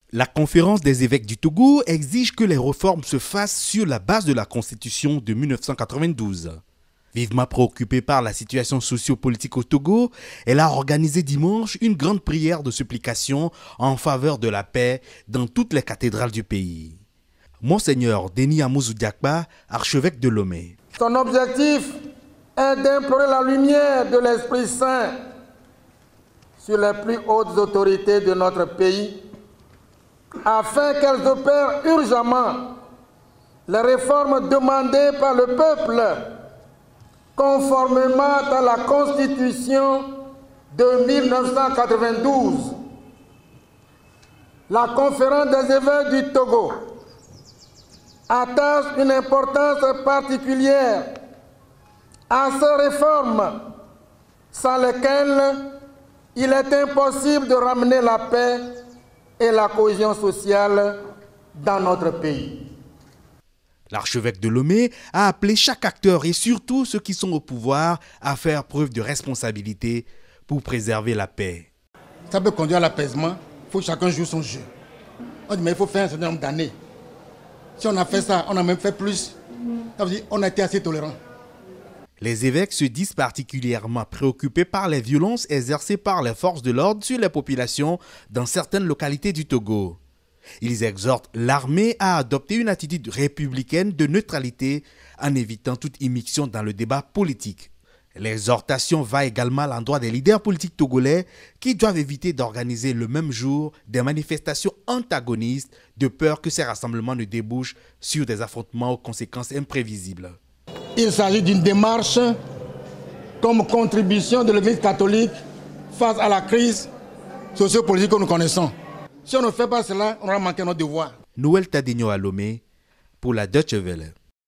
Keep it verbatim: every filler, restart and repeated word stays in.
La conférence des évêques du Togo exige que les réformes se fassent sur la base de la Constitution de mille neuf cent quatre-vingt-douze. Vivement préoccupée par la situation socio-politique au Togo, elle a organisé dimanche une grande prière de supplication en faveur de la paix dans toutes les cathédrales du pays. Monseigneur Denis Amouzou Diakba, archevêque de Lomé. Son objectif est d'implorer la lumière de l'Esprit Saint sur les plus hautes autorités de notre pays, afin qu'elles opèrent urgemment les réformes demandées par le peuple, conformément à la Constitution de mille neuf cent quatre-vingt-douze. La conférence des évêques du Togo attache une importance particulière à ces réformes, sans lesquelles il est impossible de ramener la paix et la cohésion sociale dans notre pays. L'archevêque de Lomé a appelé chaque acteur et surtout ceux qui sont au pouvoir à faire preuve de responsabilité pour préserver la paix. Ça peut conduire à l'apaisement, il faut que chacun joue son jeu. On dit mais il faut faire un certain nombre d'années. Si on a fait ça, on a même fait plus. Ça veut dire qu'on a été assez tolérants. Les évêques se disent particulièrement préoccupés par les violences exercées par les forces de l'ordre sur les populations dans certaines localités du Togo. Ils exhortent l'armée à adopter une attitude républicaine de neutralité en évitant toute immixtion dans le débat politique. L'exhortation va également à l'endroit des leaders politiques togolais qui doivent éviter d'organiser le même jour des manifestations antagonistes de peur que ces rassemblements ne débouchent sur des affrontements aux conséquences imprévisibles. Il s'agit d'une démarche comme contribution de l'Église catholique face à la crise sociopolitique que nous connaissons. Si on ne fait pas cela, on va manquer notre devoir. Noël Tadinho à Lomé pour la Deutsche Welle.